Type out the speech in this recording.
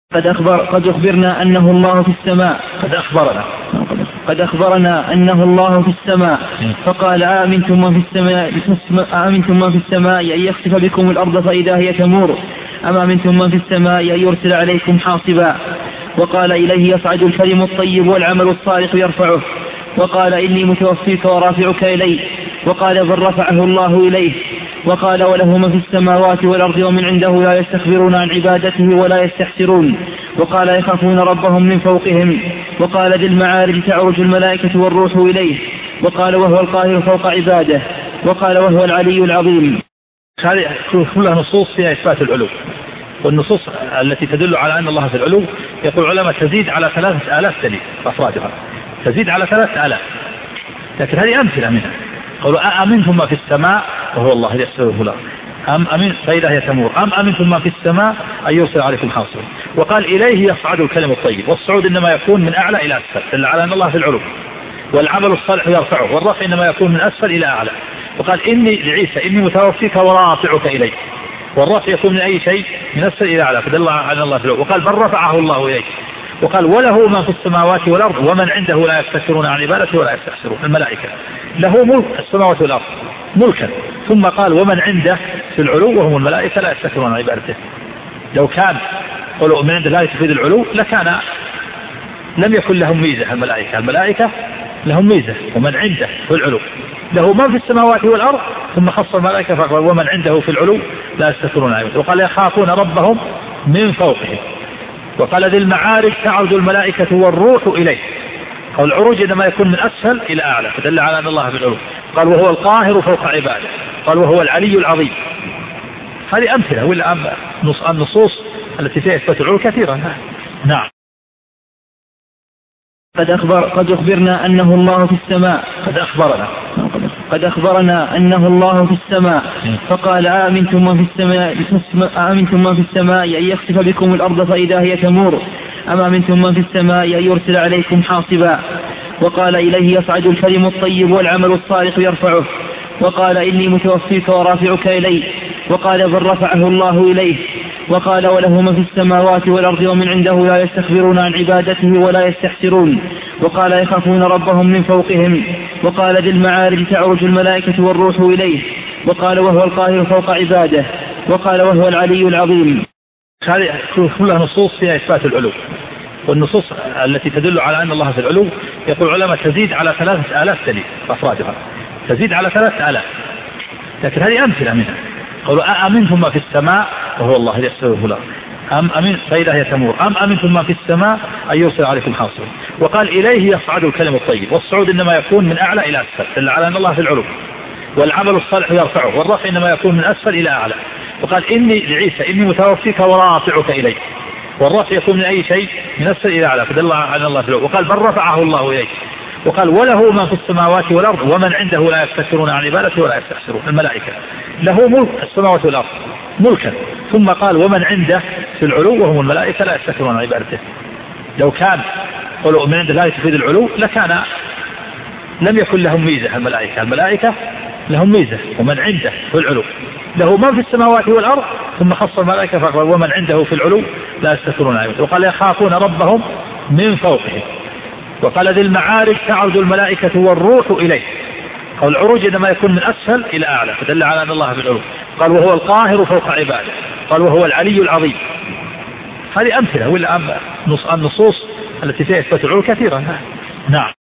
قد أخبرنا أنه الله في السماء. قد أخبرنا أنه الله في السماء. فقال آمنتم من في السماء أن يخسف بكم الأرض فإذا هي تمور أم آمنتم من في السماء أن يرسل عليكم حاصبا. وقال إليه يصعد الكلم الطيب والعمل الصالح يرفعه. وقال إني متوفيك ورافعك إلي. وقال بل رفعه الله إليه. وقال وله من في السماوات والأرض ومن عنده لا يستكبرون عن عبادته ولا يستحسرون. وقال يخافون ربهم من فوقهم. وقال ذي المعارج تعرج الملائكة والروح إليه. وقال وهو القاهر فوق عباده. وقال وهو العلي العظيم. هذه كلها نصوص فيها إثبات العلو، والنصوص التي تدل على أن الله في العلو يقول علماء تزيد على 3000 دليل أفرادها، تزيد على 3000. لكن هذه أمثلة منها. قالوا أأمنتم ما في السماء وهو الله يستوي فلان أم أمن فإذا هي تمور أم أمنتم ما في السماء أن يرسل عليكم حاصبا. وقال إليه يصعد الكلم الطيب، والصعود إنما يكون من أعلى إلى أسفل دل على أن الله في العلو، والعمل الصالح يرفعه، والرفع إنما يكون من أسفل إلى أعلى. وقال إني لعيسى إني متوفيك ورافعك إلي، والرفع يكون من أي شيء من أسفل إلى أعلى فدل على الله في العلو. وقال بل رفعه الله إليه. وقال وله ما في السماوات والأرض ومن عنده لا يستكبرون عن عبادته ولا يستحسرون. الملائكة له ملك السماوات والأرض ملكا. ثم قال ومن عنده في العلو وهم الملائكة لا يستكبرون عن عبادته. لو كان قالوا من عنده لا تفيد العلو لم يكن لهم ميزة. الملائكة لهم ميزة، ومن عنده في العلو له ما في السماوات والأرض. ثم خص الملائكة فقال ومن عنده في العلو لا يستكبرون عن عبادته. وقال يخافون ربهم من فوقهم. وقال ذي المعارج تعرج الملائكة والروح إليه. أو العروج إنما يكون من أسفل إلى أعلى فدل على أن الله في العلو. قال وهو القاهر فوق عباده. قال وهو العلي العظيم. هذه أمثلة، ولا النصوص التي فيها إثبات العلو كثيرة. نعم. قد أخبرنا أنه الله في السماء. قد أخبرنا أنه الله في السماء. فقال آمنتم من في السماء أن يخسف بكم الأرض فإذا هي تمور أم آمنتم من في السماء أن يرسل عليكم حاصبا. وقال إليه يصعد الكلم الطيب والعمل الصالح يرفعه. وقال إني متوفيك ورافعك إلي. وقال بل رفعه الله إليه. وقال وله من في السماوات والأرض ومن عنده لا يستكبرون عن عبادته ولا يستحسرون. وقال يخافون ربهم من فوقهم. وقال ذي المعارج تعرج الملائكة والروح إليه. وقال وهو القاهر فوق عباده. وقال وهو العلي العظيم. هذه كلها نصوص فيها إثبات العلو، والنصوص التي تدل على أن الله في العلو يقول علماء تزيد على 3000 دليل أفرادها، تزيد على 3000. لكن هذه أمثلة منها. قالوا أأمنتم ما في السماء وهو الله يستوي فلان أم أمن فإذا هي تمور أم أمنتم ما في السماء أن يرسل عليكم حاصبا. وقال إليه يصعد الكلم الطيب، والصعود إنما يكون من أعلى إلى أسفل دل على أن الله في العلو، والعمل الصالح يرفعه، والرفع إنما يكون من أسفل إلى أعلى. وقال إني لعيسى إني متوفيك ورافعك إلي، والرفع يكون من أي شيء من أسفل إلى أعلى فدل على الله في العلو. وقال بل رفعه الله إليه. وقال وله ما في السماوات والأرض ومن عنده لا يستكبرون عن عبادته ولا يستحسرون. الملائكة له ملك السماوات والأرض ملكا. ثم قال ومن عنده في العلو وهم الملائكة لا يستكبرون عن عبادته. لو كان قالوا من عنده لا تفيد العلو لم يكن لهم ميزة. الملائكة لهم ميزة، ومن عنده في العلو له ما في السماوات والأرض. ثم خص الملائكة فقال ومن عنده في العلو لا يستكبرون عن عبادته. وقال يخافون ربهم من فوقهم. وقال ذي المعارج تعرج الملائكة والروح إليه. أو العروج إنما يكون من أسفل إلى أعلى فدل على أن الله في العلو. قال وهو القاهر فوق عباده. قال وهو العلي العظيم. هذه أمثلة، ولا النصوص التي فيها إثبات العلو كثيرة. نعم.